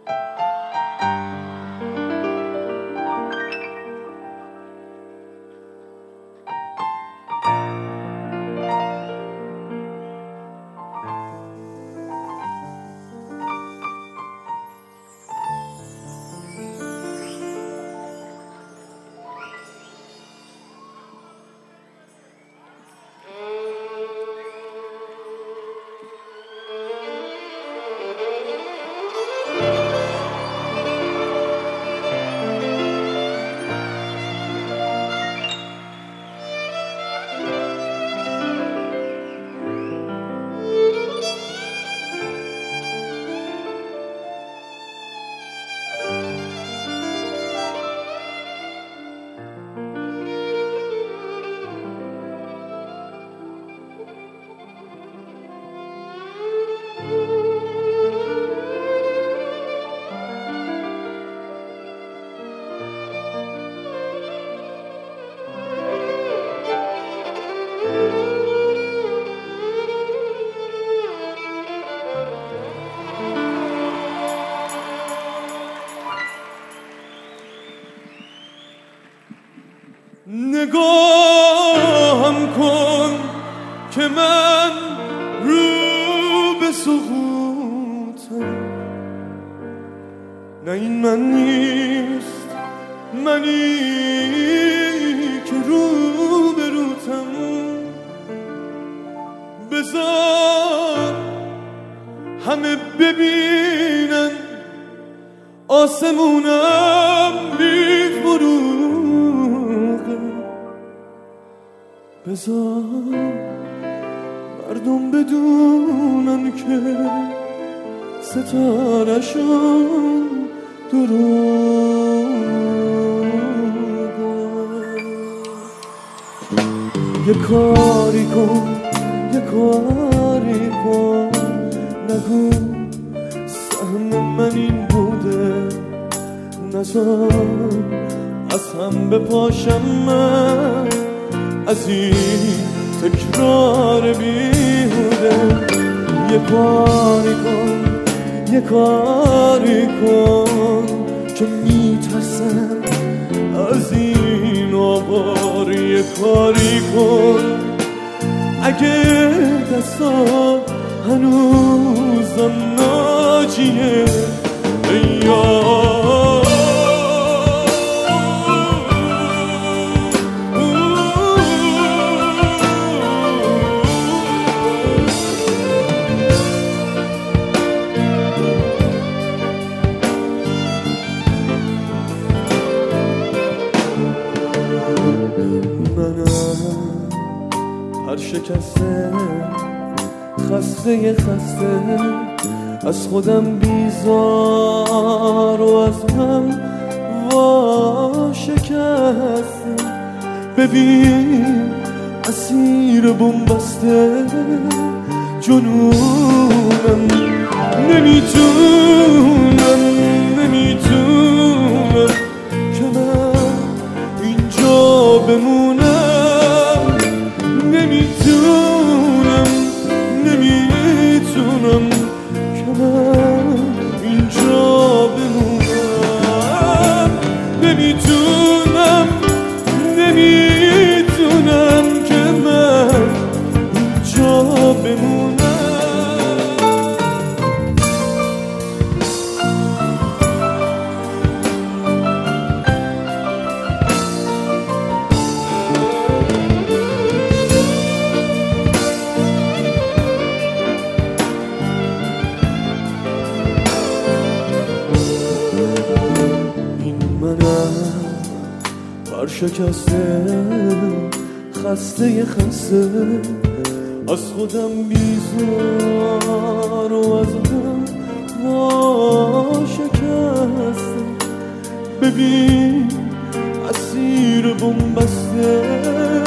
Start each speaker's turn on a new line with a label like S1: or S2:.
S1: نگاهم کن که من رو به سقوطم، نه این من نیست، منی که رو به روتم. بذار همه ببینن آسمونم میفروغه، بذار مردم بدونن که ستاره‌شون دروغه. یه کاری کن، یه کاری کن، نگو سهم من این بوده، نذار از هم بپاشم من از این تکرار بیهوده. یه کاری کن، یه کاری کن، که میترسم از این آوار. یه کاری کن اگه دستان هنوزم ناجیه، یا شکسته، خسته از خودم بیزار و از هم واشکسته. ببین اسیر بنبسته جنونم، نمیتونم که من اینجا بمونم. نمیتونم که من اینجا بمونم. نمیتونم که من اینجا بمونم. شکسته، خسته از خودم بیزار و از هم واشکسته. ببین اسیر بنبسته